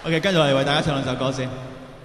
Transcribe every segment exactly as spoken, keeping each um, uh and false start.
OK， 跟住嚟為大家唱兩首歌先。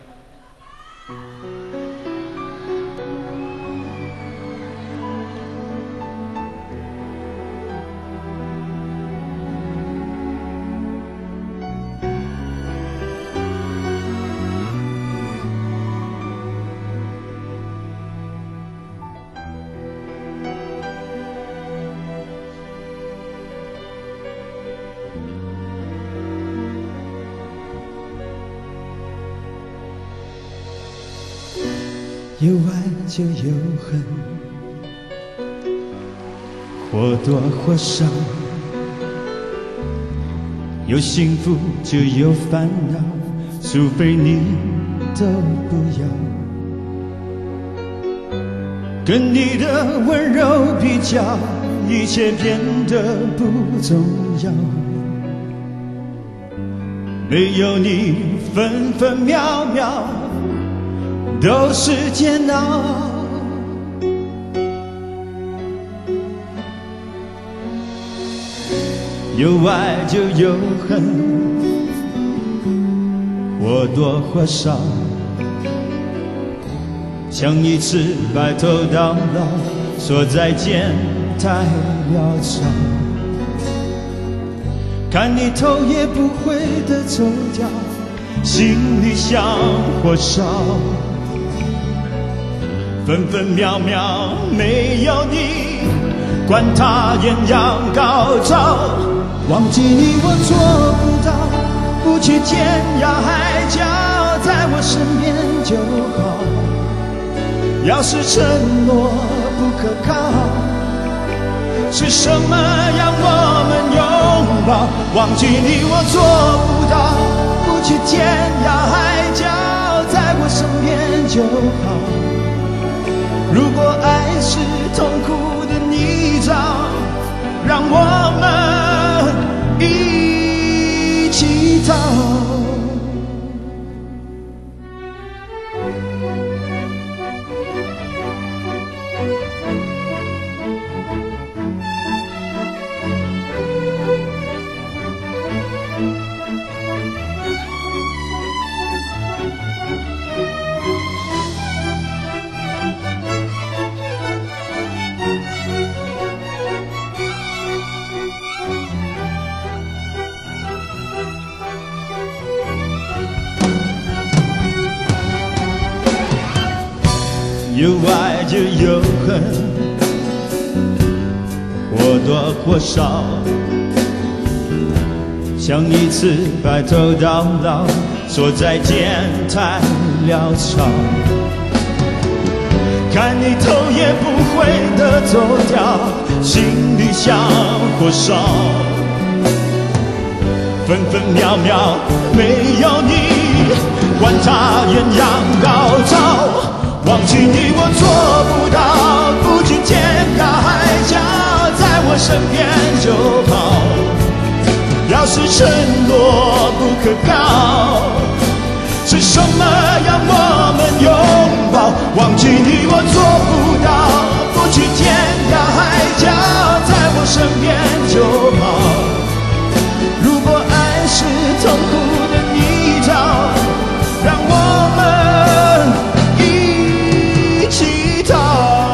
有爱就有恨，或多或少；有幸福就有烦恼，除非你都不要。跟你的温柔比较，一切变得不重要。没有你，分分秒秒都是煎熬。有爱就有恨，或多或少。想一次白头到老，说再见太潦草。看你头也不回的走掉，心里像火烧。分分秒秒没有你，管它艳阳高照。忘记你我做不到，不去天涯海角，在我身边就好。要是承诺不可靠，是什么让我们拥抱？忘记你我做不到，不去天涯海角，在我身边就好。如果爱是痛苦的泥沼，让我们一起逃。有爱就有恨，或多或少。想一次白头到老，说再见太潦草。看你头也不回的走掉，心里像火烧。分分秒秒没有你，管它艳阳高照。忘记你我做不到，不去天涯海角，在我身边就好。要是承诺不可靠，是什么让我们拥抱？忘记你我做不到，不去天涯海角，在我身边就好。如果爱是痛苦的泥沼，让我们一起逃。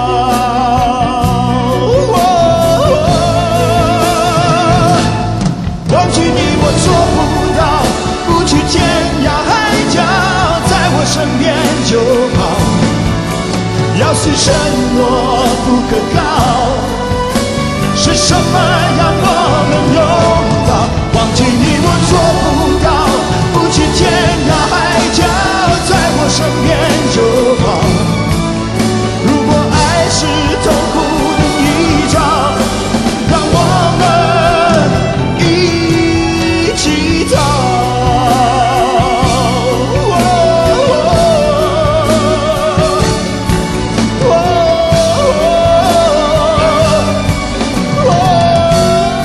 忘记你我做不到，不去天涯海角，在我身边就好。要是承诺不可靠，是什么让我们拥抱？忘记你我做不到，不去天涯海角，在我身边就好。如果爱是痛苦的泥沼，让我们一起逃。哦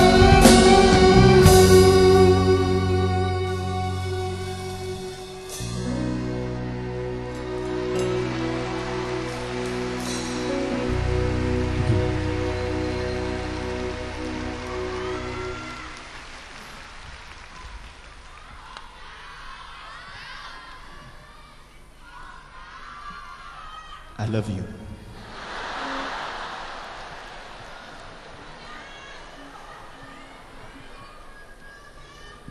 I love you。